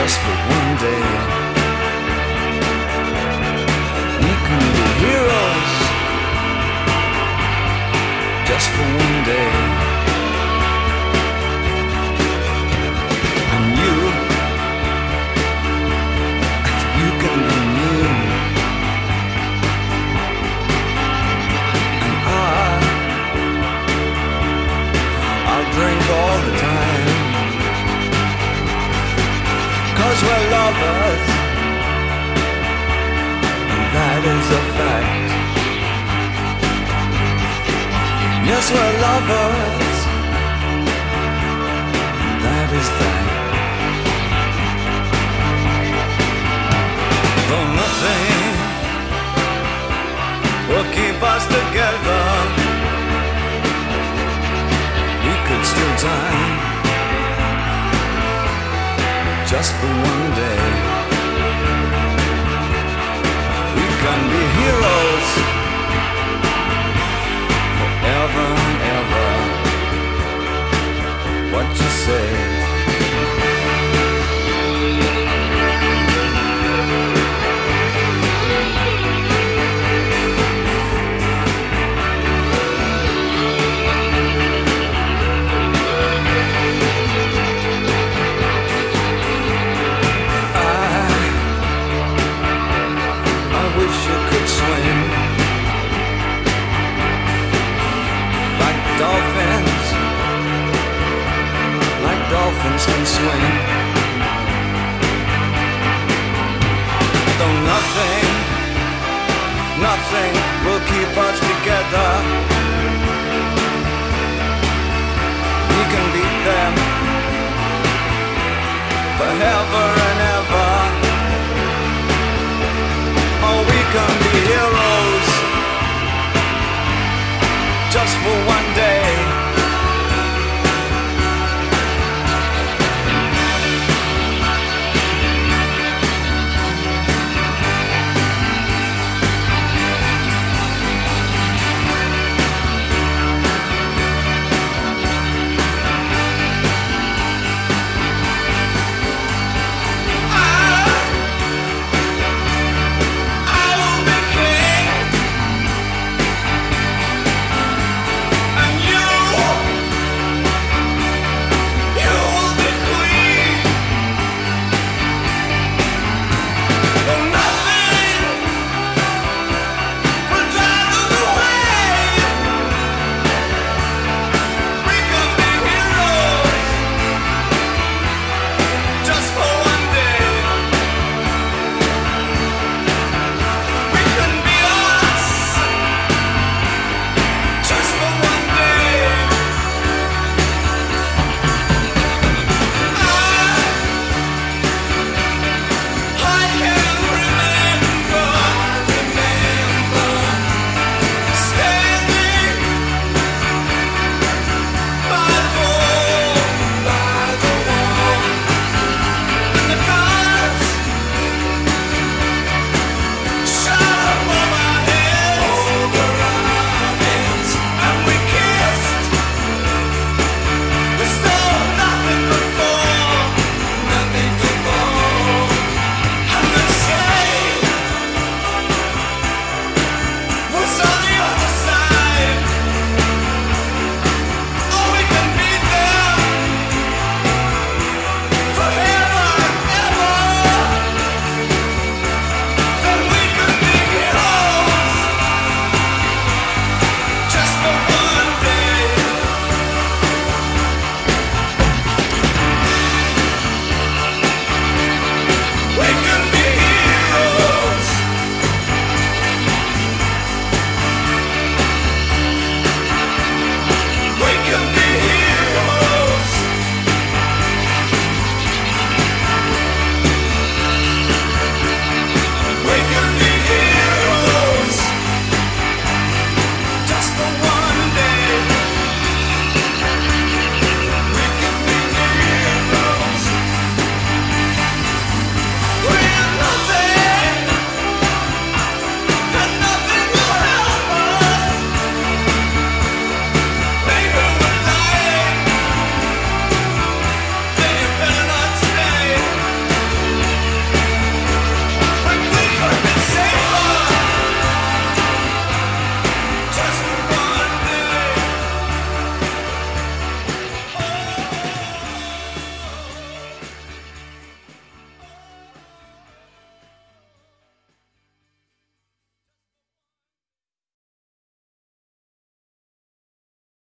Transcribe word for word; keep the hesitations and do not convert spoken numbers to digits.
just for one day. We can be heroes just for one day. And you, you can be me. And I, I'll drink all the time. 'Cause we're lovers, and that is a fact. Yes, we're lovers, and that is that. Though nothing will keep us together, we could steal time just for one day. We can be heroes forever and ever. What you say? Dolphins, like dolphins can swim. Though nothing, nothing will keep us together, we can beat them forever and ever. Oh, we can be heroes just for one